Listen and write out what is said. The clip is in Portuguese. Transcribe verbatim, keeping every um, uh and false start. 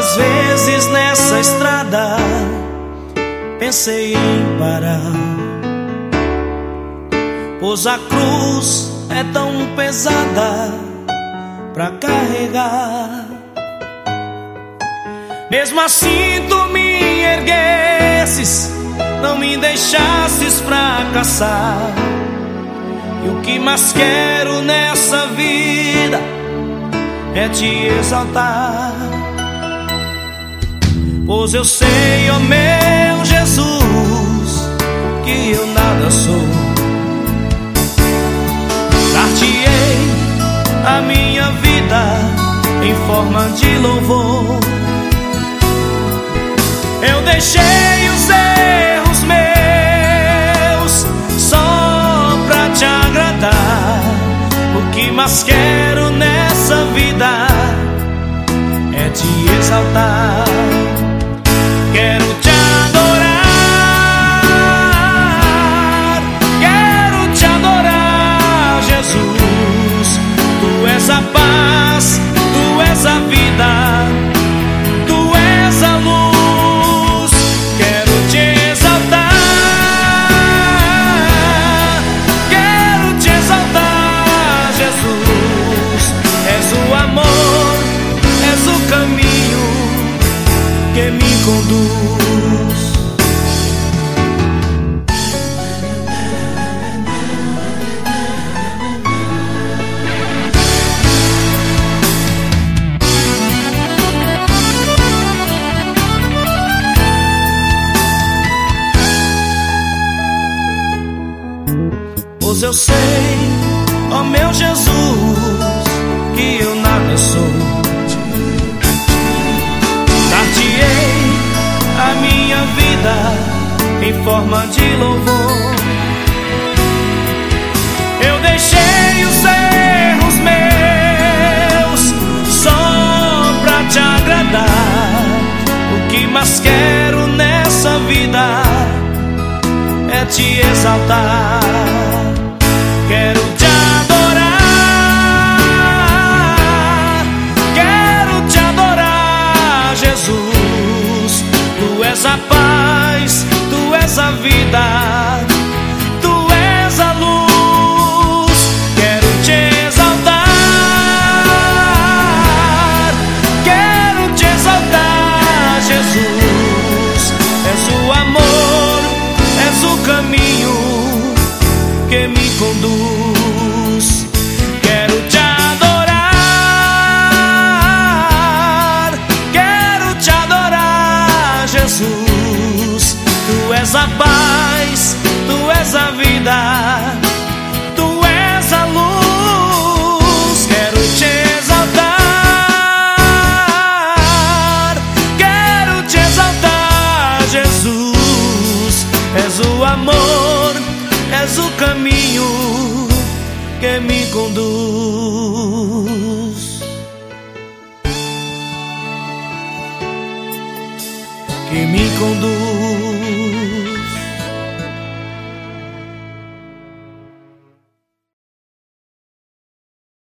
Quantas vezes nessa estrada pensei em parar, pois a cruz é tão pesada pra carregar. Mesmo assim tu me erguesses, não me deixasses fracassar. E o que mais quero nessa vida é te exaltar. Pois eu sei, ó meu Jesus, que eu nada sou. Dar-te-ei a minha vida em forma de louvor. Eu deixei os erros meus só pra te agradar. O que mais quero nessa vida é te exaltar. Quero te adorar, quero te adorar, Jesus. Tu és a paz, tu és a vida, tu és a luz. Quero te exaltar, quero te exaltar, Jesus. És o amor, és o caminho que me conduz. Pois eu sei, ó meu Jesus, que eu nada sou. Dar-te-ei a minha vida em forma de louvor. Eu deixei os erros meus só pra te agradar. O que mais quero nessa vida é te exaltar. Quero te adorar, quero te adorar, Jesus. Tu és a paz, tu és a vida, tu és a luz. Quero te exaltar, quero te exaltar, Jesus. És o amor, és o caminho que me conduz. Quero te adorar, quero te adorar, Jesus. Tu és a paz, tu és a vida, tu és a luz. Quero te exaltar, quero te exaltar, Jesus. És o amor, és o caminho que me conduz, que me conduz.